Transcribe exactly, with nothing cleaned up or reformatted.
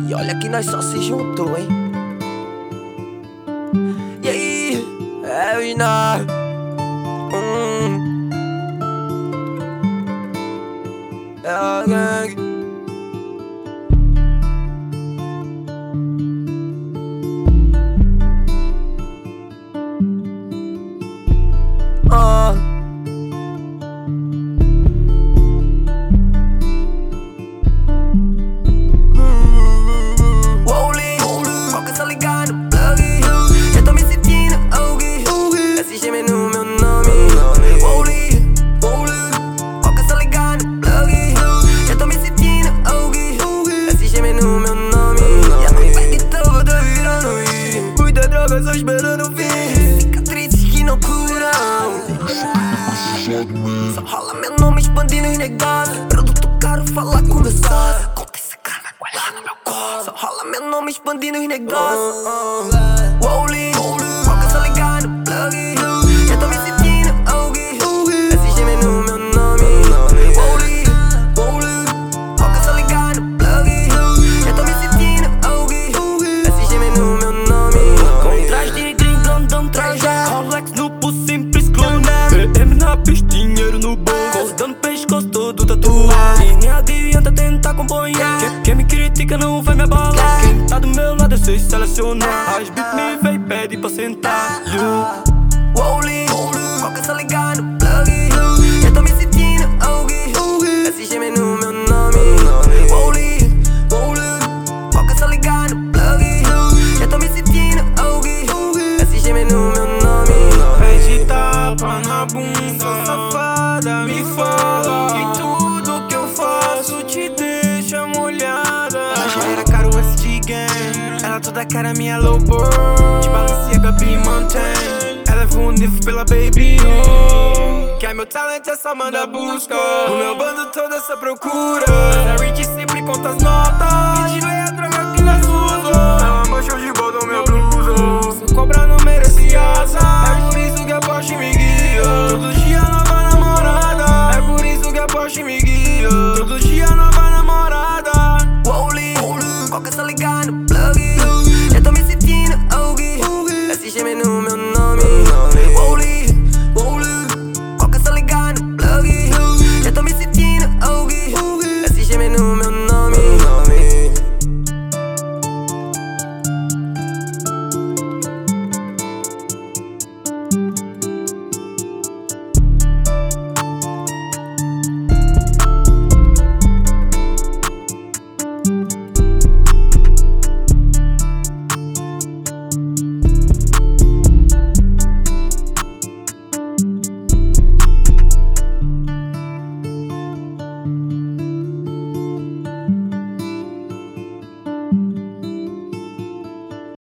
E olha que nós só se juntou, hein? E aí, é o Iná. hum. É a gangue. Ah. Só esperando vir cicatrizes que não curam. Só rola meu nome expandindo e negado. Produto caro, fala começar. Conta esse cara guardar no meu colo. Só rola meu nome expandindo e negado. Wowly, foca só ligar no plug. Já tô me sentindo OG. Esse geme no meu nome. Wowly, foca só ligar no plug. Já tô me sentindo OG. Esse geme no meu nome. Rolex no pulso, simples clone. P M na pista, dinheiro no bolso. Cortando pescoço todo tatuado. E nem adianta tentar acompanhar. Quem, quem me critica não vai me abalar. Quem tá do meu lado eu sei selecionar. As beat me vem e pede pra sentar. Wowly, foca só ligar no plug. Já tô me sentindo OG. Esse geme no meu nome. Wowly, foca só ligar no plug. Já tô me sentindo OG. Esse geme no meu nome. Tapa na bunda, safada, me fala que tudo que eu faço te deixa molhada. Ela já era caro esse de game. Ela toda cara minha low boy. De Balenciaga Gabi mantém. Ela é um nível pela baby oh. Que é meu talento, é só manda busca. O meu bando toda essa procura. Mas a Rich sempre conta as notas. E de lei a droga que nós usam. Ela manchou de bola meu blusa. Se cobra não merece asa. É por isso que a Porsche me guia. Todo dia nova namorada. É por isso que a Porsche me guia.